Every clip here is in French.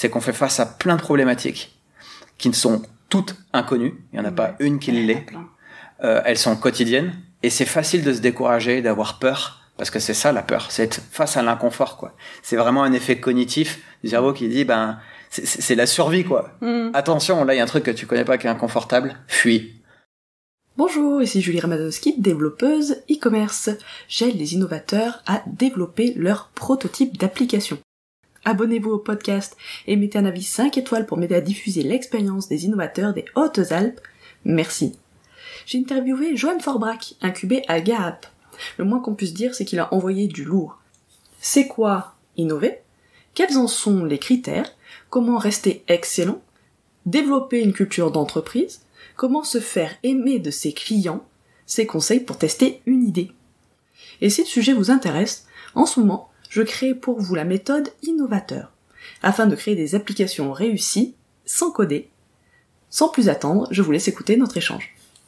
c'est qu'on fait face à plein de problématiques qui ne sont toutes inconnues. Il n'y en a pas une qui l'est. Elles sont quotidiennes et c'est facile de se décourager, d'avoir peur. Parce que c'est ça la peur, c'est être face à l'inconfort, quoi. C'est vraiment un effet cognitif du cerveau qui dit, c'est la survie, quoi. Attention, là il y a un truc que tu connais pas qui est inconfortable, fuis. Bonjour, ici Julie Ramadowski, développeuse e-commerce. J'aide les innovateurs à développer leur prototype d'application. Abonnez-vous au podcast et mettez un avis 5 étoiles pour m'aider à diffuser l'expérience des innovateurs des Hautes-Alpes. Merci. J'ai interviewé Johan Forbrac, incubé à Gahap. Le moins qu'on puisse dire, c'est qu'il a envoyé du lourd. C'est quoi innover? Quels en sont les critères? Comment rester excellent? Développer une culture d'entreprise? Comment se faire aimer de ses clients? Ses conseils pour tester une idée. Et si le sujet vous intéresse, en ce moment, je crée pour vous la méthode Innovateur, afin de créer des applications réussies, sans coder. Sans plus attendre, je vous laisse écouter notre échange.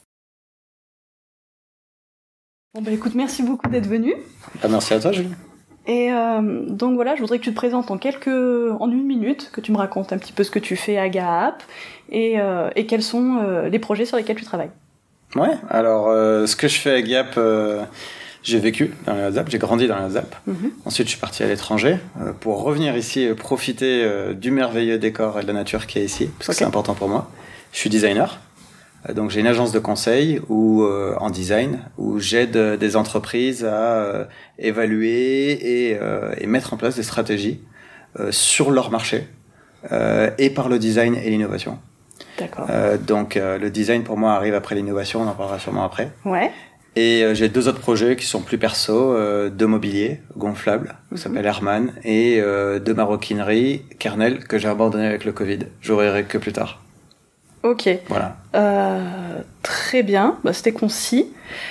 Bon écoute, merci beaucoup d'être venu. Merci à toi, Julie. Et donc voilà, je voudrais que tu te présentes en une minute, que tu me racontes un petit peu ce que tu fais à Gahap et quels sont les projets sur lesquels tu travailles. Ouais, alors ce que je fais à Gahap, j'ai vécu dans les Hautes-Alpes, j'ai grandi dans les Hautes-Alpes. Ensuite, je suis parti à l'étranger pour revenir ici et profiter du merveilleux décor et de la nature qui est ici, parce que c'est important pour moi. Je suis designer. Donc j'ai une agence de conseil en design où j'aide des entreprises à évaluer et mettre en place des stratégies sur leur marché et par le design et l'innovation. D'accord. Donc le design pour moi arrive après l'innovation, on en parlera sûrement après. Ouais. Et j'ai 2 autres projets qui sont plus perso, de mobilier gonflable, qui s'appelle Herman, et de maroquinerie, Kernel, que j'ai abandonné avec le Covid. J'ouvrirai que plus tard. Ok. Voilà. Très bien, c'était concis.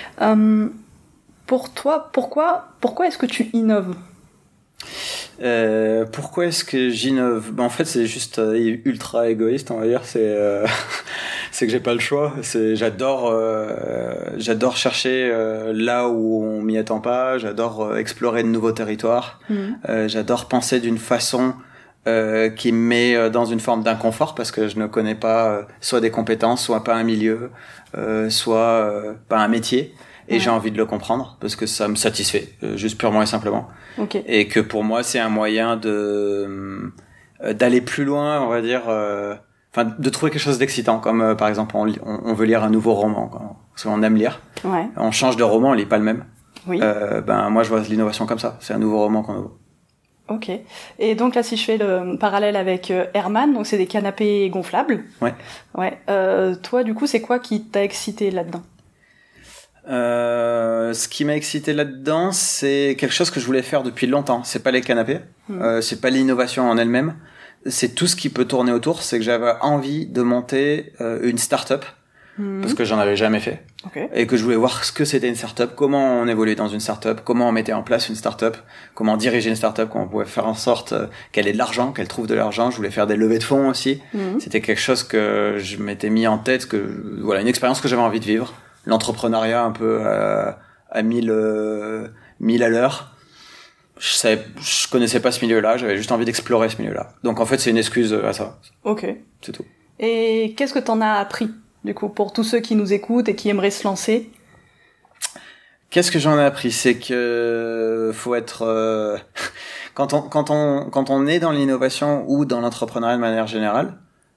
Pour toi, pourquoi est-ce que tu innoves ? Pourquoi est-ce que j'innove ? En fait, c'est juste ultra égoïste, on va dire. C'est que j'ai pas le choix. J'adore chercher là où on m'y attend pas. J'adore explorer de nouveaux territoires. J'adore penser d'une façon qui me met dans une forme d'inconfort parce que je ne connais pas soit des compétences, soit pas un milieu, soit pas un métier. Et j'ai envie de le comprendre parce que ça me satisfait, juste purement et simplement. Okay. Et que pour moi, c'est un moyen d'aller plus loin, on va dire, de trouver quelque chose d'excitant, comme par exemple on veut lire un nouveau roman, parce qu'on aime lire. Ouais. On change de roman, on lit pas le même. Oui. Moi, je vois l'innovation comme ça. C'est un nouveau roman qu'on ouvre. Ok. Et donc là, si je fais le parallèle avec Herman, donc c'est des canapés gonflables. Ouais. Ouais. Toi, du coup, c'est quoi qui t'a excité là-dedans ? Ce qui m'a excité là-dedans, c'est quelque chose que je voulais faire depuis longtemps. C'est pas les canapés, c'est pas l'innovation en elle-même, c'est tout ce qui peut tourner autour. C'est que j'avais envie de monter une start-up parce que j'en avais jamais fait. Okay. Et que je voulais voir ce que c'était une start-up, comment on évoluait dans une start-up, comment on mettait en place une start-up, comment diriger une start-up, comment on pouvait faire en sorte qu'elle ait de l'argent, qu'elle trouve de l'argent. Je voulais faire des levées de fonds aussi. C'était quelque chose que je m'étais mis en tête, une expérience que j'avais envie de vivre. L'entrepreneuriat un peu à 1000 à l'heure. Je connaissais pas ce milieu-là, j'avais juste envie d'explorer ce milieu-là. Donc en fait, c'est une excuse à ça. Ok. C'est tout. Et qu'est-ce que t'en as appris, du coup, pour tous ceux qui nous écoutent et qui aimeraient se lancer ? Qu'est-ce que j'en ai appris ? C'est que faut être quand on est dans l'innovation ou dans l'entrepreneuriat de manière générale,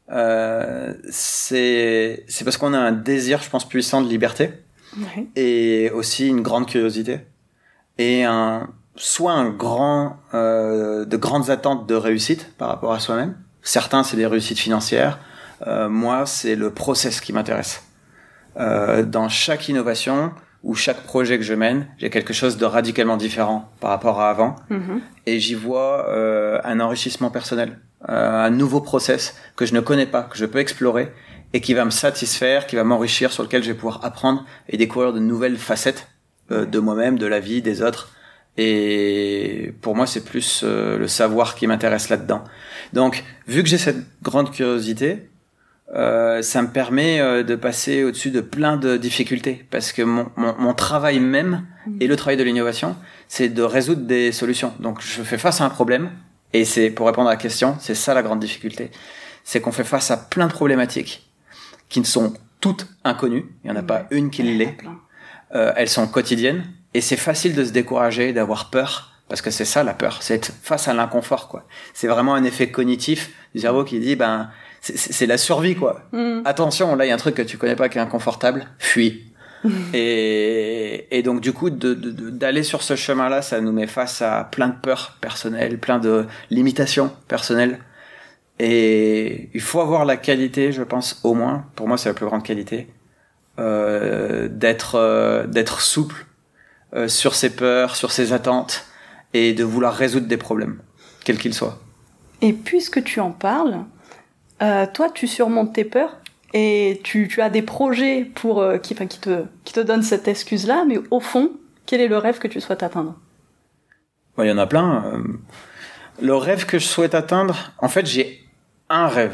c'est parce qu'on a un désir, je pense, puissant de liberté, et aussi une grande curiosité et de grandes attentes de réussite par rapport à soi-même. Certains, c'est des réussites financières. Moi, c'est le process qui m'intéresse. Dans chaque innovation ou chaque projet que je mène, j'ai quelque chose de radicalement différent par rapport à avant, et j'y vois un enrichissement personnel. Un nouveau process que je ne connais pas, que je peux explorer et qui va me satisfaire, qui va m'enrichir, sur lequel je vais pouvoir apprendre et découvrir de nouvelles facettes de moi-même, de la vie, des autres. Et pour moi, c'est plus le savoir qui m'intéresse là-dedans. Donc, vu que j'ai cette grande curiosité, ça me permet de passer au-dessus de plein de difficultés, parce que mon travail même et le travail de l'innovation, c'est de résoudre des solutions. Donc, je fais face à un problème Et c'est, pour répondre à la question, c'est ça la grande difficulté. C'est qu'on fait face à plein de problématiques qui ne sont toutes inconnues. Il n'y en a pas une qui l'est. Elles sont quotidiennes. Et c'est facile de se décourager, d'avoir peur. Parce que c'est ça la peur. C'est être face à l'inconfort, quoi. C'est vraiment un effet cognitif du cerveau qui dit, c'est la survie, quoi. Attention, là, il y a un truc que tu connais pas qui est inconfortable. Fuis. Et donc du coup d'aller sur ce chemin-là, ça nous met face à plein de peurs personnelles, plein de limitations personnelles. Et il faut avoir la qualité, je pense, au moins, pour moi c'est la plus grande qualité, d'être souple sur ses peurs, sur ses attentes, et de vouloir résoudre des problèmes, quels qu'ils soient. Et puisque tu en parles, toi tu surmontes tes peurs. Et tu as des projets pour qui te donnent cette excuse-là, mais au fond, quel est le rêve que tu souhaites atteindre? Il y en a plein. Le rêve que je souhaite atteindre, en fait, j'ai un rêve.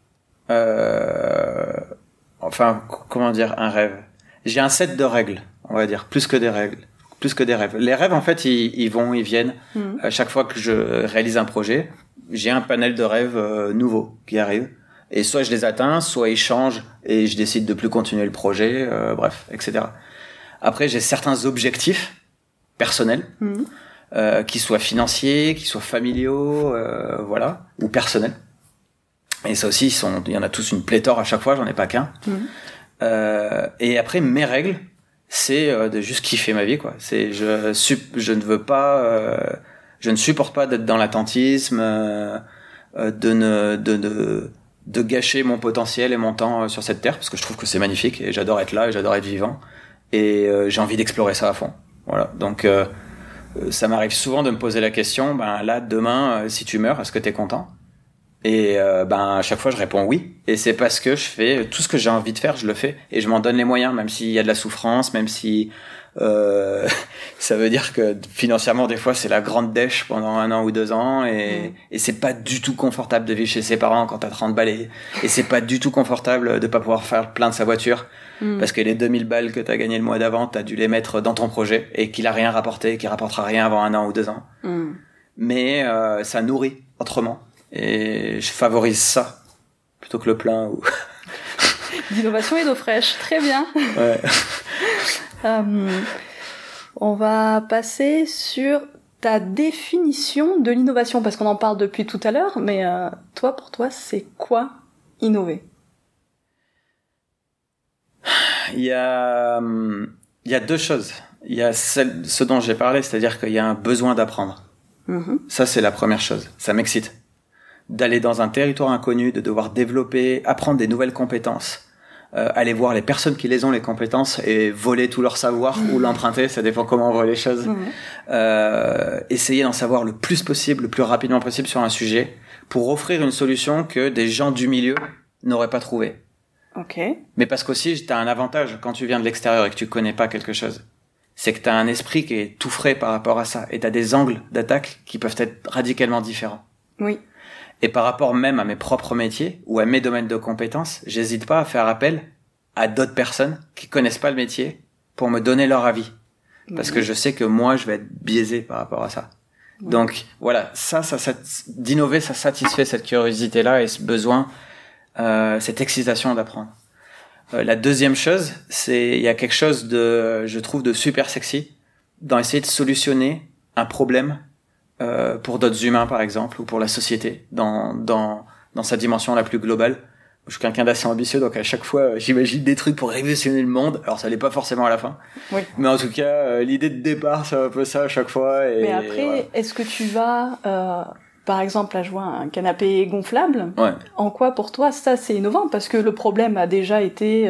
Comment dire un rêve? J'ai un set de règles, on va dire, plus que des règles, plus que des rêves. Les rêves, en fait, ils vont, ils viennent. À chaque fois que je réalise un projet, j'ai un panel de rêves nouveaux qui arrivent. Et soit je les atteins, soit ils changent et je décide de plus continuer le projet, bref, etc. Après, j'ai certains objectifs personnels, qui soient financiers, qui soient familiaux, voilà, ou personnels. Et ça aussi, il y en a tous une pléthore à chaque fois, j'en ai pas qu'un. Et après, mes règles, c'est de juste kiffer ma vie, quoi. C'est je ne veux pas, je ne supporte pas d'être dans l'attentisme, de gâcher mon potentiel et mon temps sur cette terre, parce que je trouve que c'est magnifique et j'adore être là et j'adore être vivant et j'ai envie d'explorer ça à fond. Voilà. Donc ça m'arrive souvent de me poser la question, là demain si tu meurs, est-ce que t'es content? Et à chaque fois je réponds oui, et c'est parce que je fais tout ce que j'ai envie de faire, je le fais et je m'en donne les moyens, même s'il y a de la souffrance, même si ça veut dire que financièrement des fois c'est la grande dèche pendant 1 an ou 2 ans et c'est pas du tout confortable de vivre chez ses parents quand t'as 30 balais et c'est pas du tout confortable de pas pouvoir faire plein de sa voiture parce que les 2000 balles que t'as gagné le mois d'avant t'as dû les mettre dans ton projet et qu'il a rien rapporté, qu'il rapportera rien avant 1 an ou 2 ans. Mais ça nourrit autrement et je favorise ça plutôt que le plein ou d'innovation et d'eau fraîche, très bien. Ouais. On va passer sur ta définition de l'innovation, parce qu'on en parle depuis tout à l'heure, mais pour toi, c'est quoi innover? Il y a 2 choses. Il y a ce dont j'ai parlé, c'est-à-dire qu'il y a un besoin d'apprendre. Ça, c'est la première chose. Ça m'excite. D'aller dans un territoire inconnu, de devoir développer, apprendre des nouvelles compétences. Aller voir les personnes qui les ont, les compétences, et voler tout leur savoir ou l'emprunter, ça dépend comment on voit les choses. Essayer d'en savoir le plus possible, le plus rapidement possible sur un sujet, pour offrir une solution que des gens du milieu n'auraient pas trouvée. Mais parce qu'aussi, t'as un avantage quand tu viens de l'extérieur et que tu connais pas quelque chose. C'est que t'as un esprit qui est tout frais par rapport à ça, et t'as des angles d'attaque qui peuvent être radicalement différents. Oui. Et par rapport même à mes propres métiers ou à mes domaines de compétences, j'hésite pas à faire appel à d'autres personnes qui connaissent pas le métier pour me donner leur avis. Parce que je sais que moi, je vais être biaisé par rapport à ça. Donc, voilà, d'innover, ça satisfait cette curiosité-là et ce besoin, cette excitation d'apprendre. La deuxième chose, il y a quelque chose je trouve, de super sexy dans essayer de solutionner un problème pour d'autres humains par exemple ou pour la société dans sa dimension la plus globale. Je suis quelqu'un d'assez ambitieux, donc à chaque fois j'imagine des trucs pour révolutionner le monde. Alors ça l'est pas forcément à la fin, mais en tout cas l'idée de départ c'est un peu ça à chaque fois. Mais après, voilà. Est-ce que tu vas par exemple à jouer un canapé gonflable? En quoi pour toi ça c'est innovant? Parce que le problème a déjà été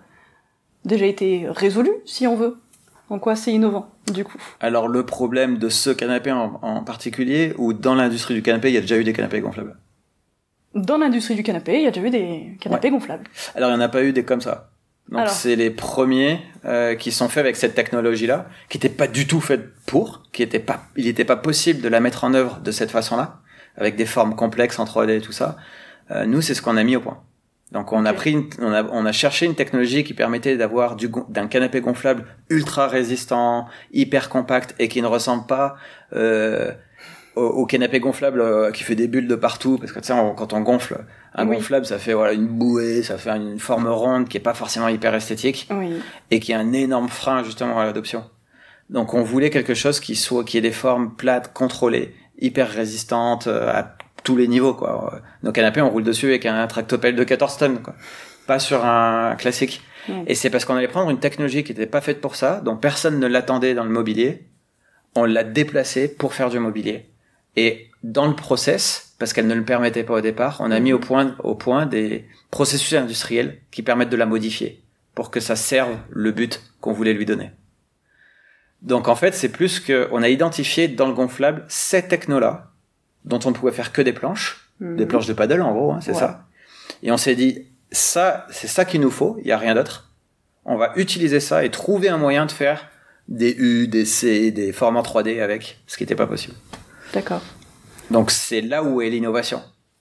résolu, si on veut. En quoi c'est innovant, du coup? Alors, le problème de ce canapé en particulier, ou dans l'industrie du canapé, il y a déjà eu des canapés gonflables? Dans l'industrie du canapé, il y a déjà eu des canapés gonflables. Alors, il n'y en a pas eu des comme ça. Donc, c'est les premiers qui sont faits avec cette technologie-là, qui n'était pas du tout faite il n'était pas possible de la mettre en œuvre de cette façon-là, avec des formes complexes en 3D et tout ça. Nous, c'est ce qu'on a mis au point. Donc on a cherché une technologie qui permettait d'avoir d'un canapé gonflable ultra résistant, hyper compact et qui ne ressemble pas au canapé gonflable qui fait des bulles de partout, parce que tu sais, quand on gonfle un gonflable, ça fait une bouée, ça fait une forme ronde qui est pas forcément hyper esthétique, et qui est un énorme frein justement à l'adoption. Donc on voulait quelque chose qui ait des formes plates, contrôlées, hyper résistantes à tous les niveaux, quoi. Nos canapés, on roule dessus avec un tractopelle de 14 tonnes, quoi. Pas sur un classique. Et c'est parce qu'on allait prendre une technologie qui n'était pas faite pour ça, dont personne ne l'attendait dans le mobilier. On l'a déplacée pour faire du mobilier. Et dans le process, parce qu'elle ne le permettait pas au départ, on a mis au point des processus industriels qui permettent de la modifier pour que ça serve le but qu'on voulait lui donner. Donc en fait, c'est plus qu'on a identifié dans le gonflable ces technos-là, dont on ne pouvait faire que des planches de paddle en gros, c'est ça. Et on s'est dit, ça, c'est ça qu'il nous faut, il n'y a rien d'autre. On va utiliser ça et trouver un moyen de faire des U, des C, des formats 3D avec, ce qui n'était pas possible. D'accord. Donc c'est là où est l'innovation.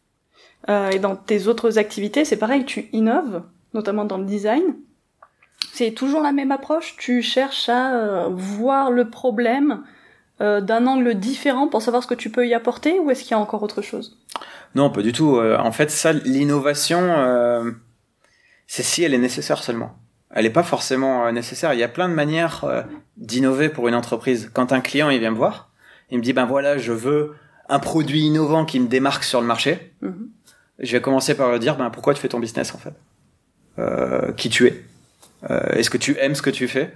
Et dans tes autres activités, c'est pareil, tu innoves, notamment dans le design. C'est toujours la même approche, tu cherches à voir le problème d'un angle différent pour savoir ce que tu peux y apporter, ou est-ce qu'il y a encore autre chose ? Non, pas du tout. En fait, ça, l'innovation, c'est si elle est nécessaire seulement. Elle n'est pas forcément nécessaire. Il y a plein de manières d'innover pour une entreprise. Quand un client il vient me voir, il me dit voilà, je veux un produit innovant qui me démarque sur le marché. Je vais commencer par lui dire pourquoi tu fais ton business en fait, qui tu es, est-ce que tu aimes ce que tu fais,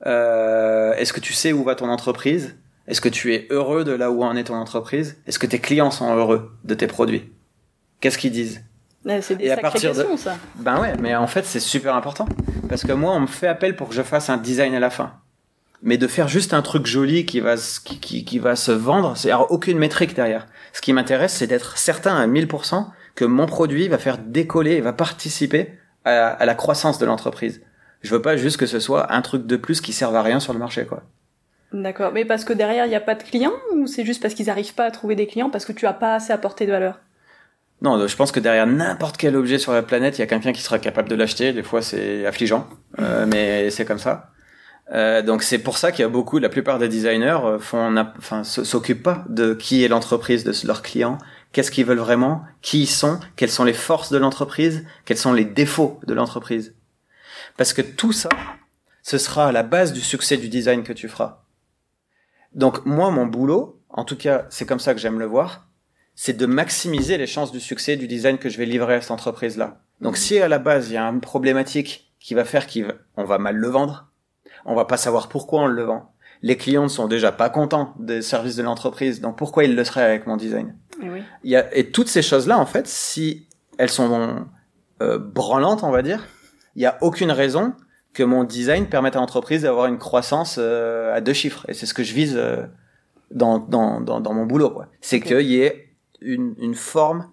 est-ce que tu sais où va ton entreprise, est-ce que tu es heureux de là où en est ton entreprise, est-ce que tes clients sont heureux de tes produits, qu'est-ce qu'ils disent. C'est des sacrées questions, ça. Ouais, mais en fait c'est super important parce que moi on me fait appel pour que je fasse un design à la fin. Mais de faire juste un truc joli qui va se vendre, c'est aucune métrique derrière. Ce qui m'intéresse, c'est d'être certain à 1000% que mon produit va faire décoller, va participer à la croissance de l'entreprise. Je veux pas juste que ce soit un truc de plus qui serve à rien sur le marché, quoi. D'accord. Mais parce que derrière, il n'y a pas de clients, ou c'est juste parce qu'ils n'arrivent pas à trouver des clients parce que tu as pas assez apporté de valeur? Non, je pense que derrière n'importe quel objet sur la planète, il y a quelqu'un qui sera capable de l'acheter. Des fois, c'est affligeant, mais c'est comme ça. Donc c'est pour ça qu'il y a la plupart des designers s'occupent pas de qui est l'entreprise de leurs clients, qu'est-ce qu'ils veulent vraiment, qui ils sont, quelles sont les forces de l'entreprise, quels sont les défauts de l'entreprise. Parce que tout ça, ce sera à la base du succès du design que tu feras. Donc moi, mon boulot, en tout cas, c'est comme ça que j'aime le voir, c'est de maximiser les chances du succès du design que je vais livrer à cette entreprise-là. Donc si à la base, il y a une problématique qui va faire qu'on va mal le vendre, on va pas savoir pourquoi on le vend. Les clients ne sont déjà pas contents des services de l'entreprise, donc pourquoi ils le seraient avec mon design? Et toutes ces choses-là, en fait, si elles sont branlantes, on va dire, il y a aucune raison que mon design permette à l'entreprise d'avoir une croissance à 2 chiffres. Et c'est ce que je vise dans mon boulot, quoi. C'est qu'il y ait une forme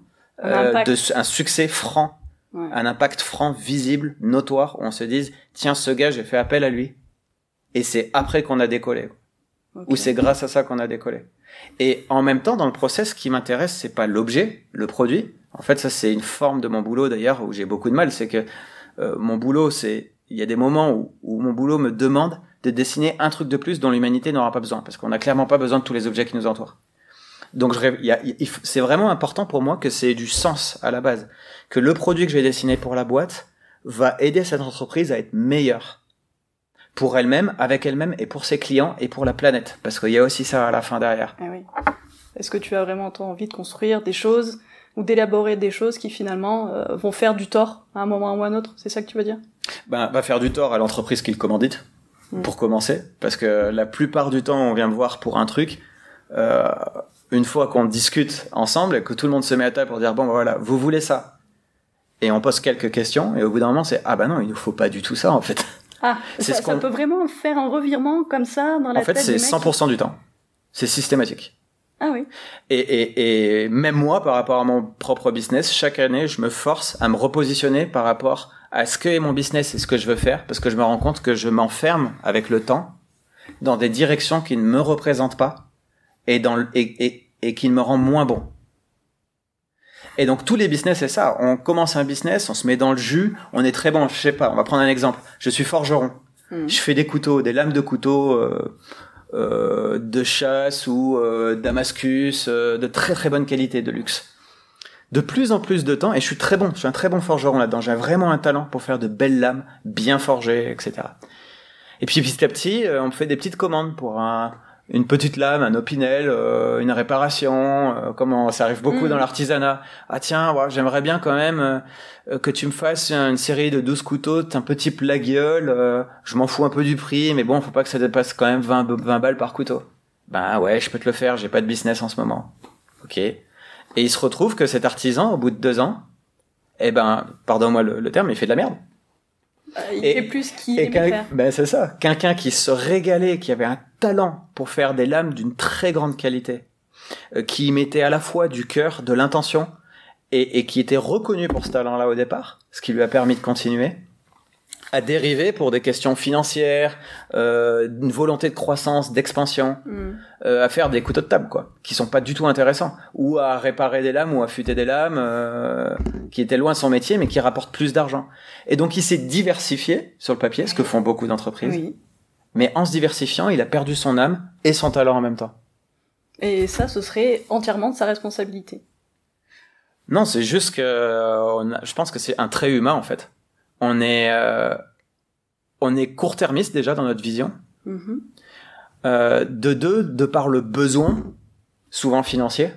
un succès franc, un impact franc, visible, notoire, où on se dise tiens, ce gars, j'ai fait appel à lui. Et c'est après qu'on a décollé. Ou c'est grâce à ça qu'on a décollé. Et en même temps, dans le process, ce qui m'intéresse, c'est pas l'objet, le produit. En fait, ça, c'est une forme de mon boulot, d'ailleurs, où j'ai beaucoup de mal. C'est que mon boulot, il y a des moments où mon boulot me demande de dessiner un truc de plus dont l'humanité n'aura pas besoin. Parce qu'on n'a clairement pas besoin de tous les objets qui nous entourent. Donc, c'est vraiment important pour moi que c'est du sens à la base. Que le produit que je vais dessiner pour la boîte va aider cette entreprise à être meilleure. Pour elle-même, avec elle-même, et pour ses clients, et pour la planète. Parce qu'il y a aussi ça à la fin derrière. Ah oui. Est-ce que tu as vraiment envie de construire des choses, ou d'élaborer des choses qui finalement vont faire du tort à un moment ou à un autre? C'est ça que tu veux dire? Va faire du tort à l'entreprise qui le commandite, pour commencer. Parce que la plupart du temps, on vient me voir pour un truc. Une fois qu'on discute ensemble, et que tout le monde se met à table pour dire, voilà, vous voulez ça. Et on pose quelques questions, et au bout d'un moment, c'est, non, il nous faut pas du tout ça, en fait. Ah, ça peut vraiment faire un revirement comme ça dans la tête des mecs? En fait, c'est 100% du temps. C'est systématique. Ah oui. Et même moi, par rapport à mon propre business, chaque année, je me force à me repositionner par rapport à ce que est mon business et ce que je veux faire, parce que je me rends compte que je m'enferme avec le temps dans des directions qui ne me représentent pas et qui me rendent moins bon. Et donc tous les business, c'est ça. On commence un business, on se met dans le jus, on est très bon. Je sais pas, on va prendre un exemple. Je suis forgeron. Je fais des couteaux, des lames de couteaux de chasse ou Damascus, de très très bonne qualité, de luxe. De plus en plus de temps, et je suis un très bon forgeron là-dedans, j'ai vraiment un talent pour faire de belles lames, bien forgées, etc. Et puis petit à petit, on me fait des petites commandes pour une petite lame, un opinel, une réparation, comment ça arrive beaucoup dans l'artisanat. Ah tiens, ouais, j'aimerais bien quand même que tu me fasses une série de 12 couteaux, un petit plat-gueule, je m'en fous un peu du prix, mais bon, faut pas que ça dépasse quand même 20 balles par couteau. Ben ouais, je peux te le faire, j'ai pas de business en ce moment. Ok. Et il se retrouve que cet artisan, au bout de 2 ans, eh ben, pardonne-moi le terme, il fait de la merde. Il fait plus qu'il aimait faire. Ben c'est ça. Quelqu'un qui se régalait, qui avait un talent pour faire des lames d'une très grande qualité, qui mettait à la fois du cœur, de l'intention, et qui était reconnu pour ce talent-là au départ, ce qui lui a permis de continuer, à dériver pour des questions financières, une volonté de croissance, d'expansion, à faire des couteaux de table, quoi, qui sont pas du tout intéressants, ou à réparer des lames ou à affûter des lames, qui étaient loin de son métier, mais qui rapportent plus d'argent. Et donc il s'est diversifié sur le papier, ce que font beaucoup d'entreprises. Oui. Mais en se diversifiant, il a perdu son âme et son talent en même temps. Et ça, ce serait entièrement de sa responsabilité. Non, c'est juste que je pense que c'est un trait humain en fait. On est court-termiste déjà dans notre vision. De par le besoin, souvent financier,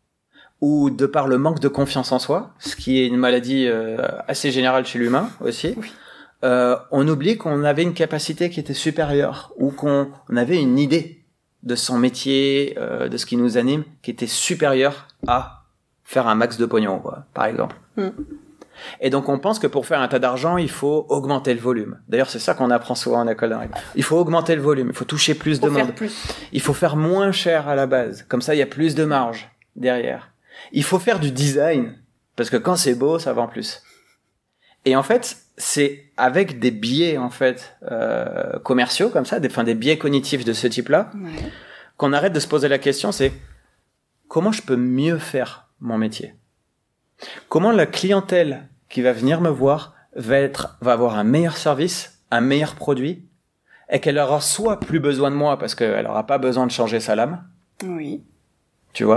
ou de par le manque de confiance en soi, ce qui est une maladie assez générale chez l'humain aussi. Oui. On oublie qu'on avait une capacité qui était supérieure, ou qu'on avait une idée de son métier, de ce qui nous anime, qui était supérieure à faire un max de pognon, quoi, par exemple. Et donc on pense que pour faire un tas d'argent, il faut augmenter le volume. D'ailleurs, c'est ça qu'on apprend souvent en école d'ingénieur. Il faut augmenter le volume, il faut toucher plus de monde. Il faut faire moins cher à la base. Comme ça, il y a plus de marge derrière. Il faut faire du design, parce que quand c'est beau, ça vend plus. Et en fait, c'est avec des biais en fait commerciaux comme ça, des biais cognitifs de ce type-là, qu'on arrête de se poser la question, c'est comment je peux mieux faire mon métier ? Comment la clientèle qui va venir me voir va avoir un meilleur service, un meilleur produit, et qu'elle aura soit plus besoin de moi parce qu'elle n'aura pas besoin de changer sa lame. Oui. Tu vois ?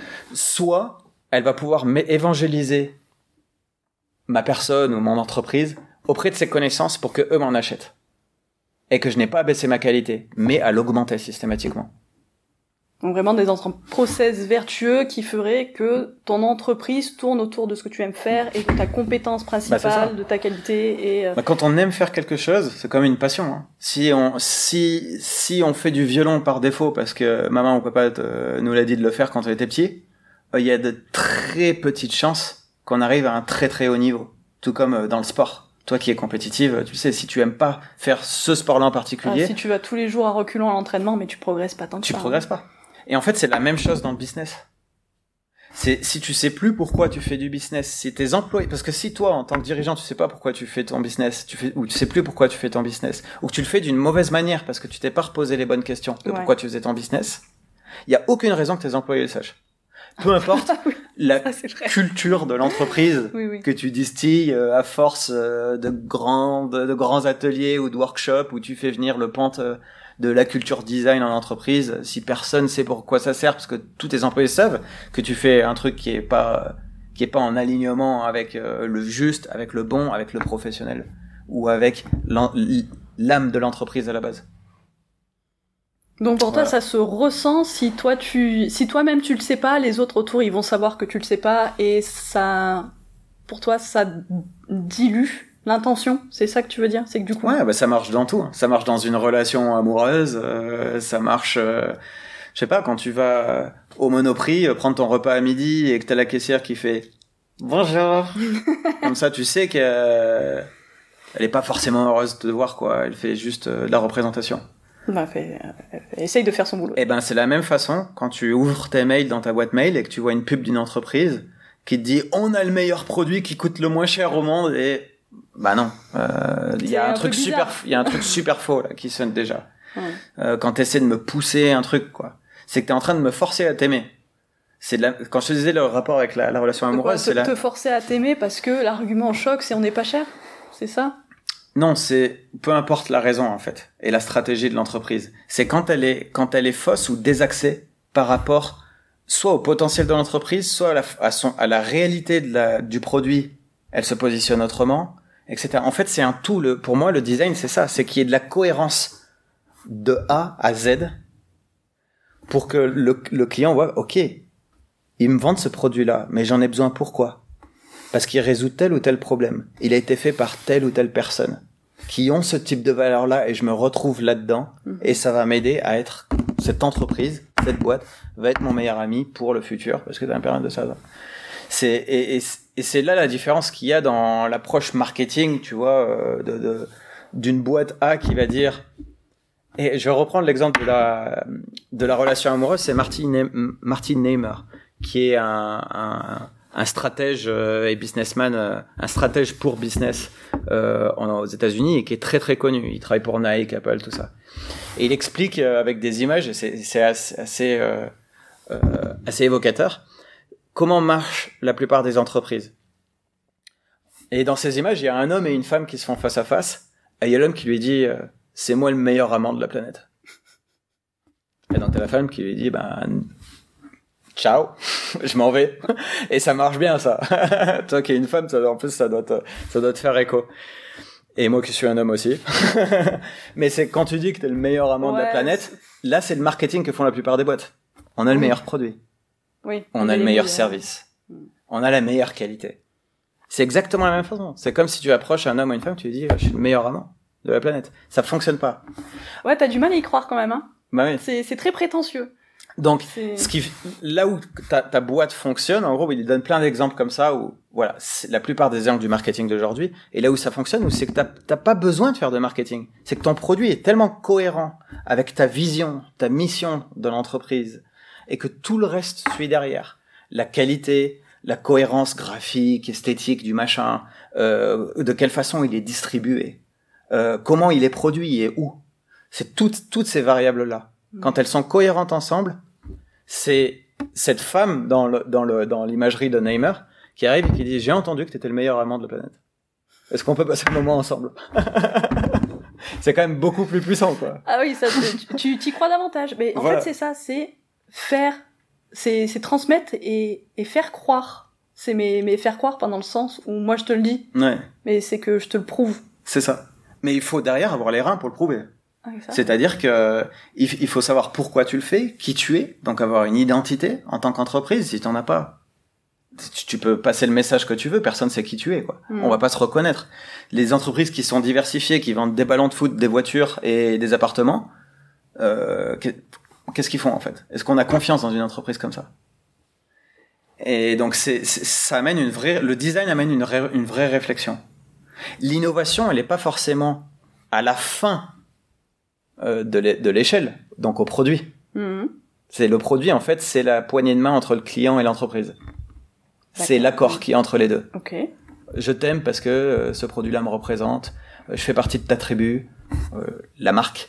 Soit elle va pouvoir évangéliser ma personne ou mon entreprise auprès de ses connaissances pour que eux m'en achètent. Et que je n'ai pas à baisser ma qualité, mais à l'augmenter systématiquement. Donc vraiment des process vertueux qui feraient que ton entreprise tourne autour de ce que tu aimes faire et de ta compétence principale, de ta qualité. Et quand on aime faire quelque chose, c'est comme une passion. Hein. Si on fait du violon par défaut parce que maman ou papa nous l'a dit de le faire quand on était petit, il y a de très petites chances qu'on arrive à un très très haut niveau. Tout comme dans le sport. Toi qui es compétitive, tu sais, si tu aimes pas faire ce sport-là en particulier... si tu vas tous les jours à reculons à l'entraînement, mais tu progresses pas tant que ça. Tu progresses pas. Et en fait, c'est la même chose dans le business. C'est si tu sais plus pourquoi tu fais du business, si tes employés, parce que si toi, en tant que dirigeant, tu sais pas pourquoi tu fais ton business, ou tu sais plus pourquoi tu fais ton business, ou que tu le fais d'une mauvaise manière parce que tu t'es pas reposé les bonnes questions de pourquoi tu faisais ton business, il y a aucune raison que tes employés le sachent. Peu importe la culture de l'entreprise que tu distilles à force de grands ateliers ou de workshops où tu fais venir le pente de la culture design en entreprise, si personne sait pourquoi ça sert, parce que tous tes employés savent que tu fais un truc qui est pas en alignement avec le juste, avec le bon, avec le professionnel, ou avec l'âme de l'entreprise à la base. Donc pour toi, ça se ressent si toi-même tu le sais pas, les autres autour ils vont savoir que tu le sais pas, et ça, pour toi, ça dilue l'intention, c'est ça que tu veux dire? C'est que du coup... Ouais, ça marche dans tout. Ça marche dans une relation amoureuse, ça marche... je sais pas, quand tu vas au Monoprix, prendre ton repas à midi et que t'as la caissière qui fait « Bonjour !» Comme ça, tu sais qu'elle est pas forcément heureuse de te voir, quoi. Elle fait juste de la représentation. Essaye de faire son boulot. Et c'est la même façon quand tu ouvres tes mails dans ta boîte mail et que tu vois une pub d'une entreprise qui te dit « On a le meilleur produit qui coûte le moins cher au monde » et... non, il y a un truc super faux là qui sonne déjà. Quand t'essaies de me pousser un truc, quoi, c'est que t'es en train de me forcer à t'aimer. Quand je te disais le rapport avec la relation amoureuse, te forcer à t'aimer parce que l'argument choc, c'est on n'est pas cher, c'est ça? Non, c'est peu importe la raison en fait et la stratégie de l'entreprise. C'est quand elle est fausse ou désaxée par rapport soit au potentiel de l'entreprise, soit à la réalité du produit. Elle se positionne autrement, etc. En fait, c'est un tout. Pour moi, le design, c'est ça. C'est qu'il y ait de la cohérence de A à Z pour que le client voit, ok, ils me vendent ce produit-là, mais j'en ai besoin pourquoi? Parce qu'il résout tel ou tel problème. Il a été fait par telle ou telle personne qui ont ce type de valeur-là et je me retrouve là-dedans et ça va m'aider à être cette entreprise, cette boîte va être mon meilleur ami pour le futur parce que t'as un période de ça. Et c'est là la différence qu'il y a dans l'approche marketing, tu vois, d'une boîte A qui va dire. Et je vais reprendre l'exemple de la relation amoureuse, c'est Martin Neymer, qui est un stratège et businessman, un stratège pour business aux États-Unis et qui est très très connu. Il travaille pour Nike, Apple, tout ça. Et il explique avec des images, et c'est assez évocateur, comment marche la plupart des entreprises. Et dans ces images, il y a un homme et une femme qui se font face à face. Et il y a l'homme qui lui dit c'est moi le meilleur amant de la planète. Et donc t'as la femme qui lui dit ciao, je m'en vais. Et ça marche bien ça. Toi qui es une femme, en plus ça doit te faire écho. Et moi qui suis un homme aussi. Mais c'est quand tu dis que t'es le meilleur amant de la planète, là c'est le marketing que font la plupart des boîtes. On a le meilleur produit. Oui. On a le meilleur service. On a la meilleure qualité. C'est exactement la même façon. C'est comme si tu approches un homme ou une femme, tu lui dis je suis le meilleur amant de la planète. Ça fonctionne pas. Ouais, t'as du mal à y croire quand même, hein. Bah oui. C'est très prétentieux. Donc, là où ta boîte fonctionne, en gros, il donne plein d'exemples comme ça où, voilà, c'est la plupart des angles du marketing d'aujourd'hui. Et là où ça fonctionne, c'est que t'as pas besoin de faire de marketing. C'est que ton produit est tellement cohérent avec ta vision, ta mission de l'entreprise et que tout le reste suit derrière. La qualité, la cohérence graphique, esthétique du machin, de quelle façon il est distribué, comment il est produit et où. C'est toutes ces variables-là. Quand elles sont cohérentes ensemble, c'est cette femme dans l'imagerie de Neymer qui arrive et qui dit j'ai entendu que t'étais le meilleur amant de la planète. Est-ce qu'on peut passer un moment ensemble? C'est quand même beaucoup plus puissant, quoi. Ah oui, ça, tu t'y crois davantage. Mais en fait, c'est ça, c'est faire, c'est transmettre et faire croire. Mais faire croire pas dans le sens où moi je te le dis. Ouais. Mais c'est que je te le prouve. C'est ça. Mais il faut derrière avoir les reins pour le prouver. Ça. C'est-à-dire que il faut savoir pourquoi tu le fais, qui tu es, donc avoir une identité en tant qu'entreprise. Si t'en as pas, tu peux passer le message que tu veux, personne sait qui tu es, quoi. On va pas se reconnaître. Les entreprises qui sont diversifiées, qui vendent des ballons de foot, des voitures et des appartements, qu'est-ce qu'ils font en fait? Est-ce qu'on a confiance dans une entreprise comme ça? Et donc ça amène le design amène une vraie réflexion. L'innovation, elle est pas forcément à la fin de l'échelle, donc au produit. C'est le produit, en fait, c'est la poignée de main entre le client et l'entreprise. C'est l'accord qui est entre les deux. Okay. Je t'aime parce que ce produit-là me représente, je fais partie de ta tribu, la marque,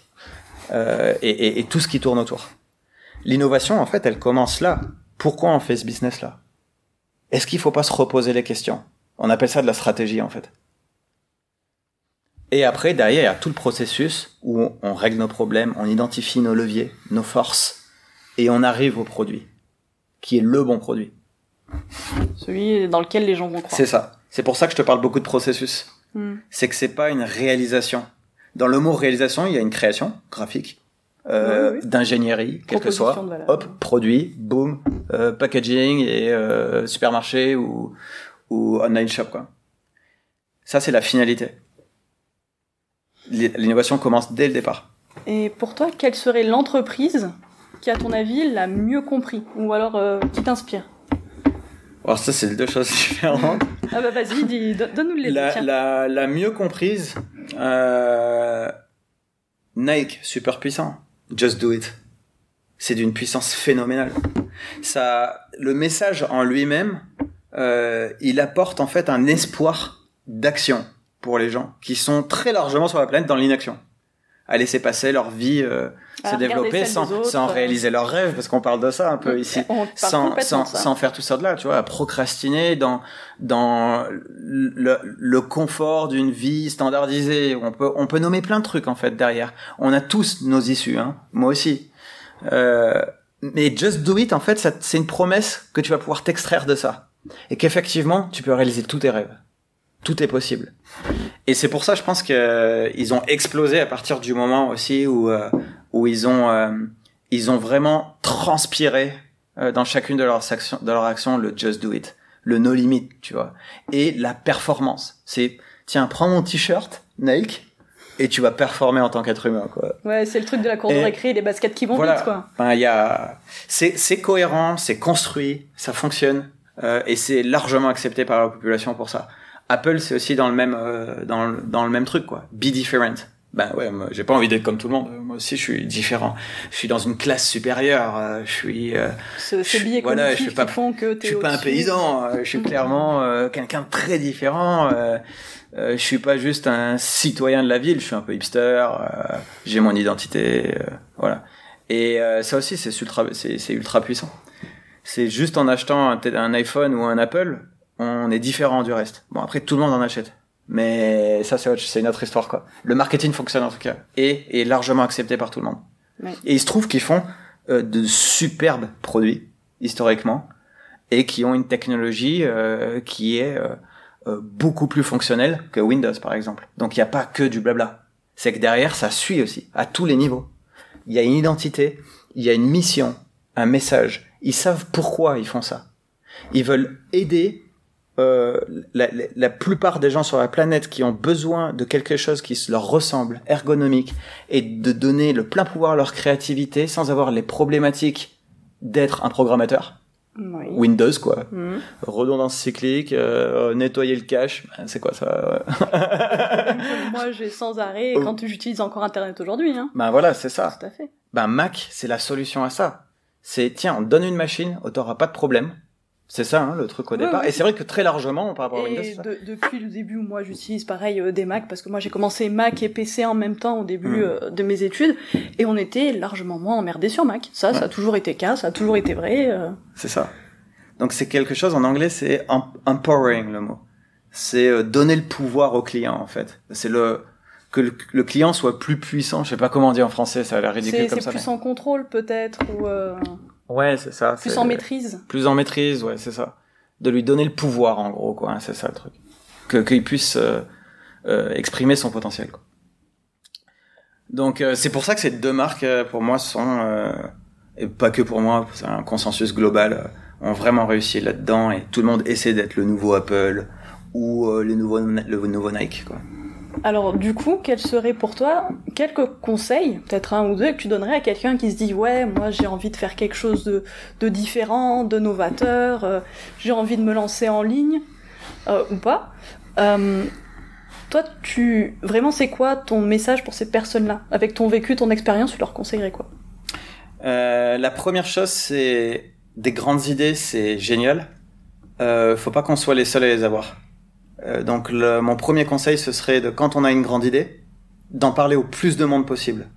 et tout ce qui tourne autour. L'innovation, en fait, elle commence là. Pourquoi on fait ce business-là? Est-ce qu'il faut pas se reposer les questions? On appelle ça de la stratégie, en fait. Et après, derrière, il y a tout le processus où on règle nos problèmes, on identifie nos leviers, nos forces, et on arrive au produit, qui est le bon produit. Celui dans lequel les gens vont croire. C'est ça. C'est pour ça que je te parle beaucoup de processus. C'est que c'est pas une réalisation. Dans le mot réalisation, il y a une création graphique, d'ingénierie, quelle que soit. Hop, produit, boom, packaging et supermarché ou online shop, quoi. Ça, c'est la finalité. L'innovation commence dès le départ. Et pour toi, quelle serait l'entreprise qui, à ton avis, l'a mieux compris? Ou alors qui t'inspire? Alors ça, c'est deux choses différentes. Ah bah vas-y, donne-nous les deux. La mieux comprise, Nike, super puissant. Just do it. C'est d'une puissance phénoménale. Le message en lui-même, il apporte en fait un espoir d'action pour les gens qui sont très largement sur la planète dans l'inaction. à laisser passer leur vie se développer sans réaliser leurs rêves, parce qu'on parle de ça un peu ici, sans faire tout ça de là, tu vois, à procrastiner dans le confort d'une vie standardisée. On peut nommer plein de trucs en fait derrière. On a tous nos issues, hein, moi aussi. Mais Just Do It, en fait, c'est une promesse que tu vas pouvoir t'extraire de ça, et qu'effectivement tu peux réaliser tous tes rêves. Tout est possible. Et c'est pour ça, je pense que ils ont explosé à partir du moment aussi où ils ont vraiment transpiré dans chacune de leurs actions le Just Do It, le no limit, tu vois, et la performance. C'est tiens, prends mon t-shirt Nike et tu vas performer en tant qu'être humain, quoi. Ouais, c'est le truc de la cour de récré, les baskets qui vont vite, quoi. Ben, c'est cohérent, c'est construit, ça fonctionne, et c'est largement accepté par la population pour ça. Apple, c'est aussi dans le même truc, quoi. Be different. Ben ouais, moi, j'ai pas envie d'être comme tout le monde. Moi aussi, je suis différent. Je suis dans une classe supérieure. Je suis. C'est billets cognitifs qui font que t'es. Je suis pas un paysan. Je suis clairement quelqu'un de très différent. Je suis pas juste un citoyen de la ville. Je suis un peu hipster. J'ai mon identité. Voilà. Et ça aussi, c'est ultra puissant. C'est juste en achetant un iPhone ou un Apple, on est différent du reste. Bon, après, tout le monde en achète. Mais ça, c'est une autre histoire, quoi. Le marketing fonctionne, en tout cas. Et est largement accepté par tout le monde. Ouais. Et il se trouve qu'ils font de superbes produits, historiquement, et qui ont une technologie qui est beaucoup plus fonctionnelle que Windows, par exemple. Donc, il n'y a pas que du blabla. C'est que derrière, ça suit aussi, à tous les niveaux. Il y a une identité, il y a une mission, un message. Ils savent pourquoi ils font ça. Ils veulent aider la plupart des gens sur la planète qui ont besoin de quelque chose qui leur ressemble, ergonomique, et de donner le plein pouvoir à leur créativité sans avoir les problématiques d'être un programmateur. Oui. Windows, quoi. Redondance cyclique, nettoyer le cache, c'est quoi ça? Moi, j'ai sans arrêt, quand j'utilise encore Internet aujourd'hui, hein. Ben voilà, c'est ça. Tout à fait. Ben Mac, c'est la solution à ça. C'est, tiens, on te donne une machine, t'auras pas de problème. C'est ça, hein, le truc au départ. Oui. Et c'est vrai que très largement, par rapport à Windows, c'est ça. Depuis le début, moi, j'utilise pareil des Mac, parce que moi, j'ai commencé Mac et PC en même temps au début de mes études, et on était largement moins emmerdés sur Mac. Ça a toujours été le cas, ça a toujours été vrai. C'est ça. Donc c'est quelque chose, en anglais, c'est empowering, le mot. C'est donner le pouvoir au client, en fait. C'est que le client soit plus puissant. Je sais pas comment dire en français, ça a l'air ridicule comme ça. C'est plus en contrôle, peut-être, ou... Ouais, c'est ça. Plus en maîtrise. Plus en maîtrise, ouais, c'est ça. De lui donner le pouvoir, en gros, quoi. Hein, c'est ça le truc. Qu'il puisse exprimer son potentiel, quoi. Donc c'est pour ça que ces deux marques, pour moi, sont et pas que pour moi, c'est un consensus global, ont vraiment réussi là-dedans, et tout le monde essaie d'être le nouveau Apple ou le nouveau Nike, quoi. Alors du coup, quels seraient pour toi quelques conseils, peut-être un ou deux, que tu donnerais à quelqu'un qui se dit « Ouais, moi j'ai envie de faire quelque chose de différent, de novateur, j'ai envie de me lancer en ligne, ou pas ». Toi, vraiment, c'est quoi ton message pour ces personnes-là? Avec ton vécu, ton expérience, tu leur conseillerais quoi? La première chose, c'est des grandes idées, c'est génial. Faut pas qu'on soit les seuls à les avoir. Donc mon premier conseil, ce serait quand on a une grande idée, d'en parler au plus de monde possible.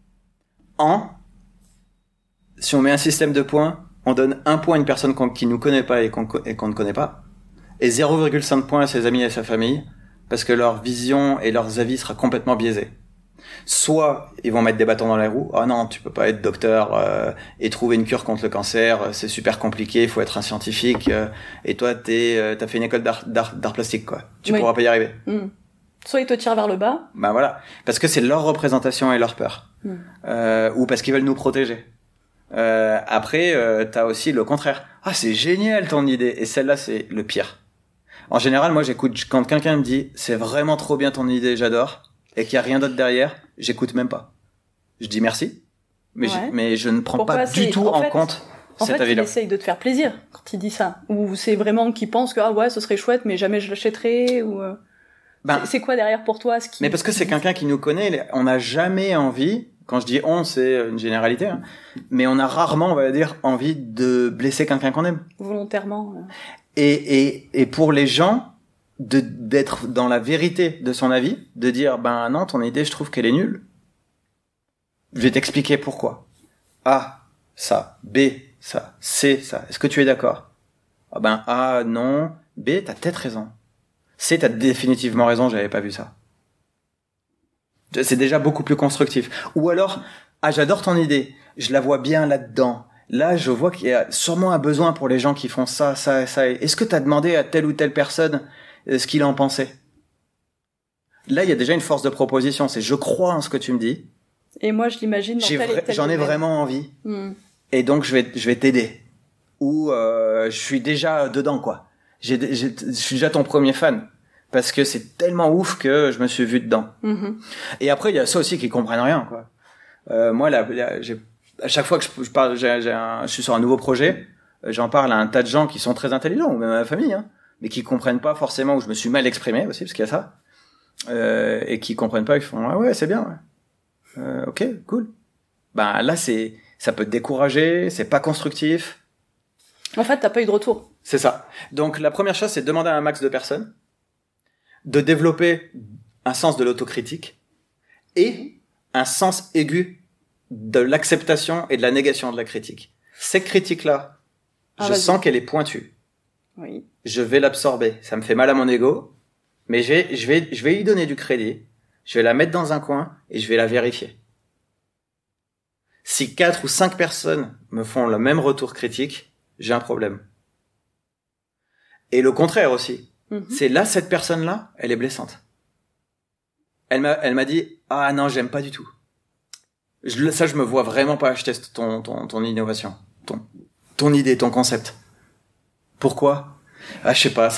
Si on met un système de points, on donne 1 point à une personne qui nous connaît pas et qu'on ne connaît pas, et 0,5 points à ses amis et à sa famille, parce que leur vision et leurs avis sera complètement biaisés. Soit ils vont mettre des bâtons dans les roues. Ah non, tu peux pas être docteur et trouver une cure contre le cancer, c'est super compliqué, il faut être un scientifique. Et toi, t'as fait une école d'art plastique, quoi. Tu pourras pas y arriver. Soit ils te tirent vers le bas. Ben voilà, parce que c'est leur représentation et leur peur, ou parce qu'ils veulent nous protéger. Après, t'as aussi le contraire. Ah, c'est génial ton idée. Et celle-là, c'est le pire. En général, moi, j'écoute quand quelqu'un me dit c'est vraiment trop bien ton idée, j'adore, et qu'il y a rien d'autre derrière, j'écoute même pas. Je dis merci, mais je ne prends pas du tout en compte cet avis-là. Il essaye de te faire plaisir quand il dit ça, ou c'est vraiment qu'il pense que ah ouais, ce serait chouette, mais jamais je l'achèterai, ou c'est quoi derrière pour toi Mais parce que c'est quelqu'un qui nous connaît, on n'a jamais envie. Quand je dis on, c'est une généralité, hein, mais on a rarement, on va dire, envie de blesser quelqu'un qu'on aime. Volontairement. Et pour les gens, d'être dans la vérité de son avis, de dire, ben non, ton idée, je trouve qu'elle est nulle. Je vais t'expliquer pourquoi. A, ça. B, ça. C, ça. Est-ce que tu es d'accord? Ah ben, A, non. B, t'as peut-être raison. C, t'as définitivement raison, j'avais pas vu ça. C'est déjà beaucoup plus constructif. Ou alors, ah, j'adore ton idée. Je la vois bien là-dedans. Là, je vois qu'il y a sûrement un besoin pour les gens qui font ça, ça et ça. Est-ce que t'as demandé à telle ou telle personne ce qu'il en pensait? Là, il y a déjà une force de proposition. C'est je crois en ce que tu me dis. Et moi, je l'imagine dans tel et tel j'en ai domaine. vraiment envie. Et donc, je vais t'aider. Ou je suis déjà dedans, quoi. Je suis déjà ton premier fan. Parce que c'est tellement ouf que je me suis vu dedans. Et après, il y a ceux aussi qui comprennent rien, quoi. Moi, à chaque fois que je parle, je suis sur un nouveau projet, j'en parle à un tas de gens qui sont très intelligents, ou même à ma famille, hein, mais qui comprennent pas forcément, ou je me suis mal exprimé aussi, parce qu'il y a ça, et qui comprennent pas, ils font ah ouais, c'est bien, ouais. Ok, cool. Ben là, ça peut te décourager, c'est pas constructif. En fait, t'as pas eu de retour. C'est ça. Donc la première chose, c'est de demander à un max de personnes de développer un sens de l'autocritique et un sens aigu de l'acceptation et de la négation de la critique. Cette critique-là, je sens qu'elle est pointue. Oui. Je vais l'absorber. Ça me fait mal à mon ego, mais je vais lui donner du crédit. Je vais la mettre dans un coin et je vais la vérifier. Si 4 ou 5 personnes me font le même retour critique, j'ai un problème. Et le contraire aussi. C'est là, cette personne-là, elle est blessante. Elle m'a dit, ah non, j'aime pas du tout. Je me vois vraiment pas acheter ton innovation, ton idée, ton concept. Pourquoi? Ah, je sais pas,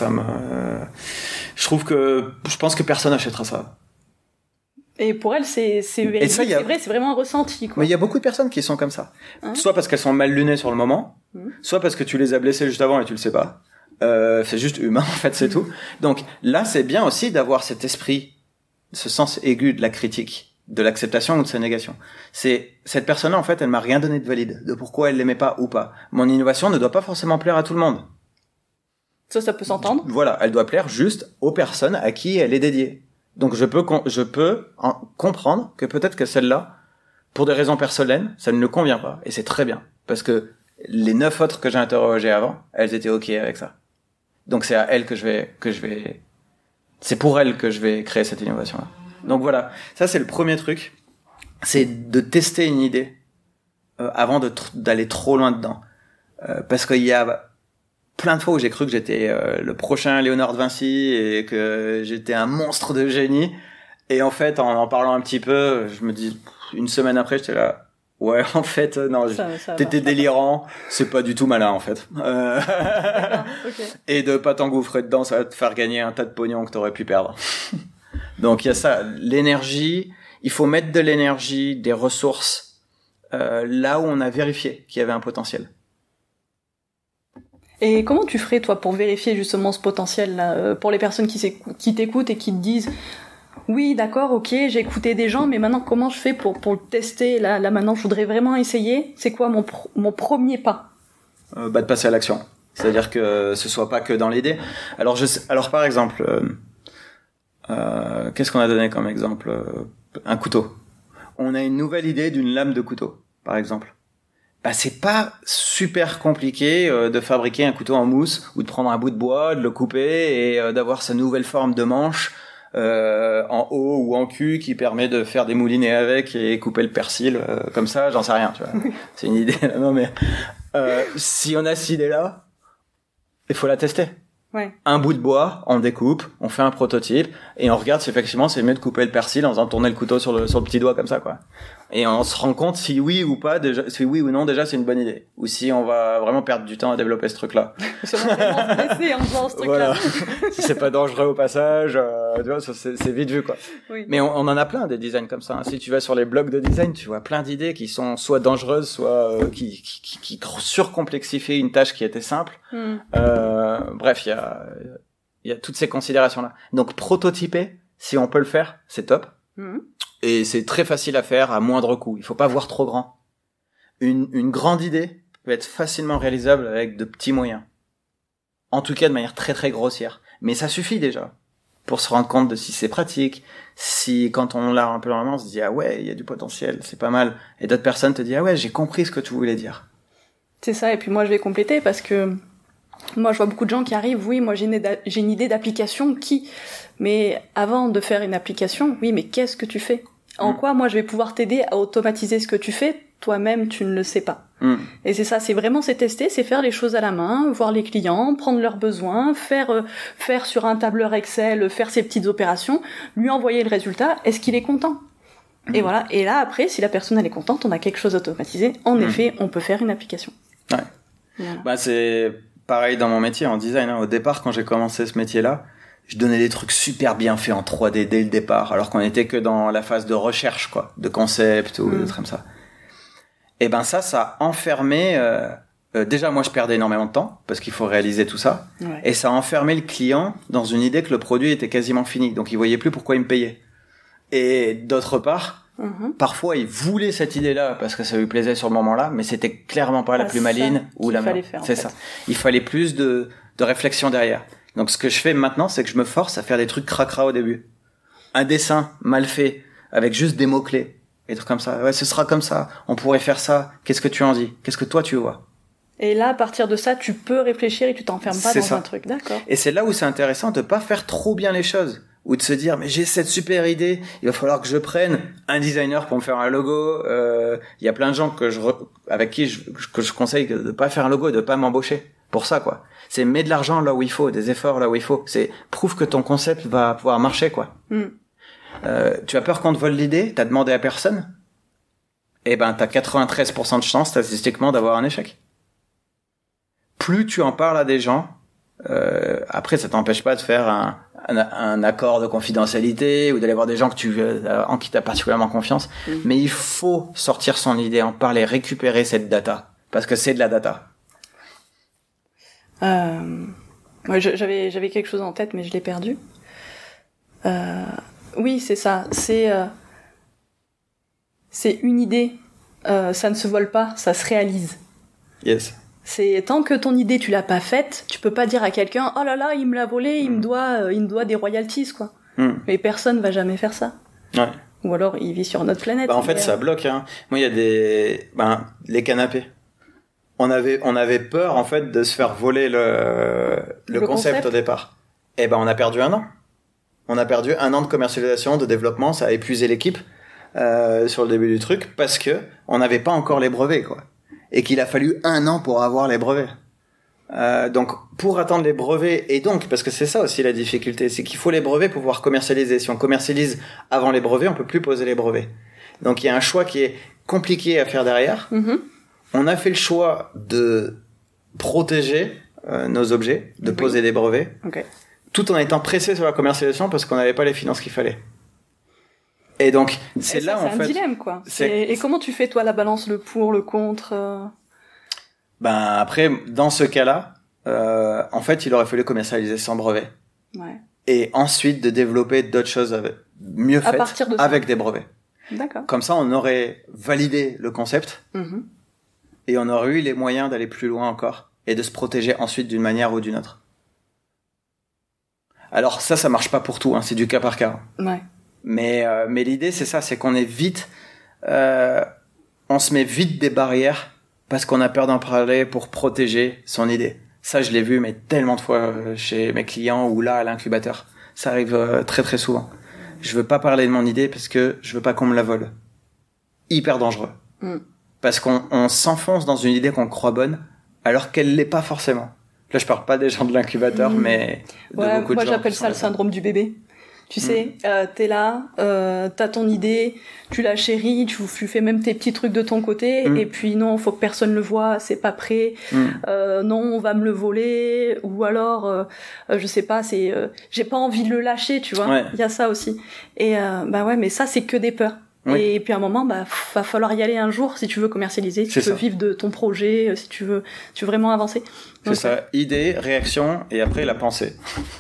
je pense que personne achètera ça. Et pour elle, c'est vrai, c'est vraiment un ressenti, quoi. Mais il y a beaucoup de personnes qui sont comme ça. Soit parce qu'elles sont mal lunées sur le moment, soit parce que tu les as blessées juste avant et tu le sais pas. C'est juste humain, en fait, c'est tout. Donc là, c'est bien aussi d'avoir cet esprit, ce sens aigu de la critique, de l'acceptation ou de sa négation. C'est cette personne-là, en fait, elle m'a rien donné de valide, de pourquoi elle l'aimait pas ou pas. Mon innovation ne doit pas forcément plaire à tout le monde. Ça peut s'entendre. Voilà, elle doit plaire juste aux personnes à qui elle est dédiée. Donc je peux comprendre que peut-être que celle-là, pour des raisons personnelles, ça ne le convient pas. Et c'est très bien. Parce que les 9 autres que j'ai interrogées avant, elles étaient OK avec ça. Donc c'est à elle c'est pour elle que je vais créer cette innovation-là. Donc voilà, ça c'est le premier truc. C'est de tester une idée avant d'aller trop loin dedans. Parce qu'il y a plein de fois où j'ai cru que j'étais le prochain Léonard de Vinci et que j'étais un monstre de génie. Et en fait, en parlant un petit peu, je me dis, une semaine après, j'étais là, ouais, en fait, non, t'étais délirant, c'est pas du tout malin, en fait. Okay. Et de pas t'engouffrer dedans, ça va te faire gagner un tas de pognon que t'aurais pu perdre. Donc il y a ça, l'énergie, il faut mettre de l'énergie, des ressources, là où on a vérifié qu'il y avait un potentiel. Et comment tu ferais, toi, pour vérifier justement ce potentiel-là, pour les personnes qui t'écoutent et qui te disent oui, d'accord, ok, j'ai écouté des gens, mais maintenant, comment je fais pour le tester? Là, maintenant, je voudrais vraiment essayer. C'est quoi mon premier pas? De passer à l'action. C'est-à-dire que ce soit pas que dans l'idée. Alors, par exemple, qu'est-ce qu'on a donné comme exemple? Un couteau. On a une nouvelle idée d'une lame de couteau, par exemple. Bah, c'est pas super compliqué de fabriquer un couteau en mousse ou de prendre un bout de bois, de le couper et d'avoir sa nouvelle forme de manche en haut ou en cul qui permet de faire des moulinets avec et couper le persil comme ça, j'en sais rien, tu vois. C'est une idée. Non mais si on a cette idée-là, il faut la tester. Ouais. Un bout de bois, on découpe, on fait un prototype et on regarde si effectivement c'est mieux de couper le persil en faisant tourner le couteau sur le petit doigt comme ça, quoi. Et on se rend compte si oui ou pas, si oui ou non déjà c'est une bonne idée, ou si on va vraiment perdre du temps à développer ce truc-là. Si on va vraiment se blesser en faisant ce truc-là. Voilà. Si c'est pas dangereux au passage, tu vois, c'est vite vu, quoi. Oui. Mais on en a plein des designs comme ça. Hein. Si tu vas sur les blogs de design, tu vois plein d'idées qui sont soit dangereuses, soit qui surcomplexifient une tâche qui était simple. Bref, il y a toutes ces considérations-là. Donc prototyper, si on peut le faire, c'est top. Et c'est très facile à faire à moindre coût. Il faut pas voir trop grand. Une grande idée peut être facilement réalisable avec de petits moyens. En tout cas, de manière très très grossière. Mais ça suffit déjà. pour se rendre compte de si c'est pratique, si quand on l'a un peu dans la main, on se dit ah ouais, il y a du potentiel, c'est pas mal. Et d'autres personnes te disent ah ouais, j'ai compris ce que tu voulais dire. C'est ça, et puis moi je vais compléter parce que moi je vois beaucoup de gens qui arrivent, oui, moi j'ai une idée d'application mais avant de faire une application, oui, mais qu'est-ce que tu fais ? En quoi moi je vais pouvoir t'aider à automatiser ce que tu fais ? Toi-même tu ne le sais pas. Et c'est ça, c'est tester, c'est faire les choses à la main, voir les clients, prendre leurs besoins, faire sur un tableur Excel, faire ses petites opérations, lui envoyer le résultat, est-ce qu'il est content ? Et voilà, et là après, si la personne elle est contente, on a quelque chose automatisé, en effet, on peut faire une application. Ouais. Voilà. Bah c'est pareil dans mon métier en design, hein. Au départ quand j'ai commencé ce métier-là, je donnais des trucs super bien faits en 3D dès le départ, alors qu'on était que dans la phase de recherche, quoi, de concept ou des trucs comme ça. Et ben ça a enfermé. Déjà, moi, je perdais énormément de temps parce qu'il faut réaliser tout ça, et ça a enfermé le client dans une idée que le produit était quasiment fini, donc il voyait plus pourquoi il me payait. Et d'autre part, parfois, il voulait cette idée-là parce que ça lui plaisait sur le moment-là, mais c'était clairement pas la plus maligne ou la meilleure. C'est ça. Il fallait plus de réflexion derrière. Donc, ce que je fais maintenant, c'est que je me force à faire des trucs cracra au début. Un dessin mal fait avec juste des mots-clés. Et des trucs comme ça. Ouais, ce sera comme ça. On pourrait faire ça. Qu'est-ce que tu en dis ? Qu'est-ce que toi tu vois ? Et là, à partir de ça, tu peux réfléchir et tu t'enfermes pas dans un truc. D'accord. Et c'est là où c'est intéressant de pas faire trop bien les choses. Ou de se dire, mais j'ai cette super idée. Il va falloir que je prenne un designer pour me faire un logo. Il y a plein de gens avec qui je conseille de pas faire un logo et de pas m'embaucher. Pour ça, quoi. C'est mets de l'argent là où il faut, des efforts là où il faut. C'est prouve que ton concept va pouvoir marcher, quoi. Tu as peur qu'on te vole l'idée, t'as demandé à personne, et ben t'as 93% de chance statistiquement d'avoir un échec. Plus tu en parles à des gens, après ça t'empêche pas de faire un accord de confidentialité ou d'aller voir des gens en qui t'as particulièrement confiance, mais il faut sortir son idée, en parler, récupérer cette data, parce que c'est de la data. Ouais, j'avais quelque chose en tête mais je l'ai perdu. Oui, c'est ça. C'est une idée. Ça ne se vole pas, ça se réalise. Yes. C'est tant que ton idée tu l'as pas faite, tu peux pas dire à quelqu'un oh là là il me l'a volé, il me doit des royalties quoi. Mais personne va jamais faire ça. Ouais. Ou alors il vit sur notre planète. Bah en fait ça bloque. Hein. Moi il y a les canapés. On avait peur en fait de se faire voler le concept au départ. Et ben on a perdu 1 an. On a perdu 1 an de commercialisation, de développement, ça a épuisé l'équipe sur le début du truc parce que on n'avait pas encore les brevets, quoi. Et qu'il a fallu 1 an pour avoir les brevets. Donc, pour attendre les brevets, et donc, parce que c'est ça aussi la difficulté, c'est qu'il faut les brevets pour pouvoir commercialiser. Si on commercialise avant les brevets, on peut plus poser les brevets. Donc, il y a un choix qui est compliqué à faire derrière. On a fait le choix de protéger nos objets, de poser des brevets. Okay. Tout en étant pressé sur la commercialisation parce qu'on n'avait pas les finances qu'il fallait. Et donc, c'est là, en fait... C'est un dilemme, quoi. Et comment tu fais, toi, la balance, le pour, le contre Ben, après, dans ce cas-là, en fait, il aurait fallu commercialiser sans brevet. Ouais. Et ensuite, de développer d'autres choses mieux faites avec des brevets. D'accord. Comme ça, on aurait validé le concept et on aurait eu les moyens d'aller plus loin encore et de se protéger ensuite d'une manière ou d'une autre. Alors ça marche pas pour tout, hein, c'est du cas par cas. Ouais. Mais l'idée c'est ça, c'est qu'on est vite, on se met vite des barrières parce qu'on a peur d'en parler pour protéger son idée. Ça je l'ai vu mais tellement de fois chez mes clients ou là à l'incubateur. Ça arrive très très souvent. Je veux pas parler de mon idée parce que je veux pas qu'on me la vole. Hyper dangereux. Parce qu'on s'enfonce dans une idée qu'on croit bonne alors qu'elle l'est pas forcément. Là, je parle pas des gens de l'incubateur, mais de beaucoup de gens. Moi, j'appelle ça le syndrome du bébé. Tu sais, t'es là, t'as ton idée, tu la chéris, tu fais même tes petits trucs de ton côté, et puis non, faut que personne le voie, c'est pas prêt, non, on va me le voler, ou alors, je sais pas, j'ai pas envie de le lâcher, tu vois. Il y a ça aussi. Et bah ouais, mais ça, c'est que des peurs. Oui. Et puis à un moment, bah, va falloir y aller un jour si tu veux commercialiser, si tu veux vivre de ton projet, si tu veux vraiment avancer. Donc, c'est ça, idée, réaction, et après la pensée.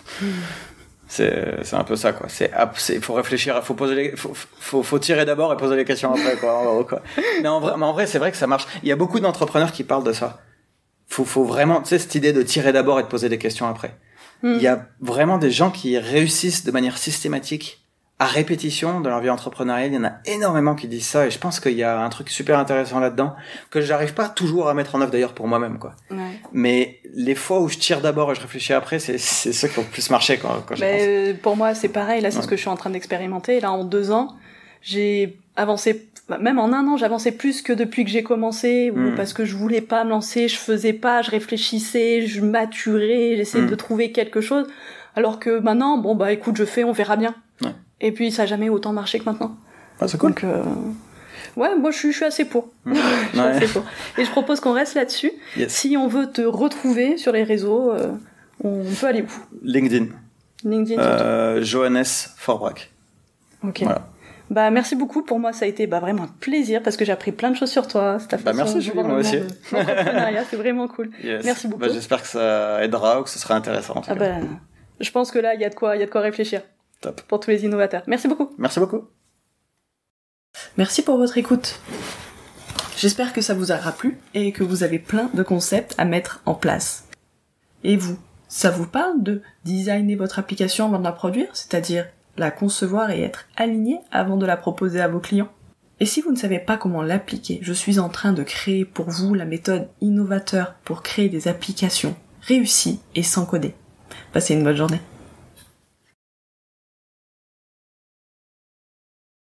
C'est un peu ça, quoi. Faut réfléchir, faut tirer d'abord et poser les questions après, quoi, en gros, quoi. Mais en vrai, c'est vrai que ça marche. Il y a beaucoup d'entrepreneurs qui parlent de ça. Faut vraiment, tu sais, cette idée de tirer d'abord et de poser des questions après. Il y a vraiment des gens qui réussissent de manière systématique, à répétition, dans leur vie entrepreneuriale. Il y en a énormément qui disent ça, et je pense qu'il y a un truc super intéressant là-dedans, que j'arrive pas toujours à mettre en œuvre d'ailleurs pour moi-même, quoi. Ouais. Mais les fois où je tire d'abord et je réfléchis après, c'est ceux qui ont le plus marché quand j'y pense. Pour moi, c'est pareil. Là, c'est ce que je suis en train d'expérimenter. Là, en 2 ans, j'ai avancé, même en 1 an, j'avançais plus que depuis que j'ai commencé, ou parce que je voulais pas me lancer, je faisais pas, je réfléchissais, je maturais, j'essayais de trouver quelque chose. Alors que maintenant, bon, bah, écoute, je fais, on verra bien. Ouais. Et puis, ça a jamais autant marché que maintenant. Ah, c'est cool. Donc, ouais, moi, je suis assez pour. Je suis assez pour. Et je propose qu'on reste là-dessus. Yes. Si on veut te retrouver sur les réseaux, on peut aller où? LinkedIn. LinkedIn. Johannes Forbrack. Ok. Voilà. Bah, merci beaucoup. Pour moi, ça a été vraiment un plaisir parce que j'ai appris plein de choses sur toi. C'est ta façon Merci, de Julie, voir moi le aussi. monde de l'entrepreneuriat. C'est vraiment cool. Yes. Merci beaucoup. J'espère que ça aidera ou que ce sera intéressant. En tout cas. Je pense que là, il y a de quoi réfléchir. Top. Pour tous les innovateurs. Merci beaucoup. Merci beaucoup. Merci pour votre écoute. J'espère que ça vous aura plu et que vous avez plein de concepts à mettre en place. Et vous, ça vous parle de designer votre application avant de la produire, c'est-à-dire la concevoir et être aligné avant de la proposer à vos clients? Et si vous ne savez pas comment l'appliquer, je suis en train de créer pour vous la méthode innovateur pour créer des applications réussies et sans coder. Passez une bonne journée.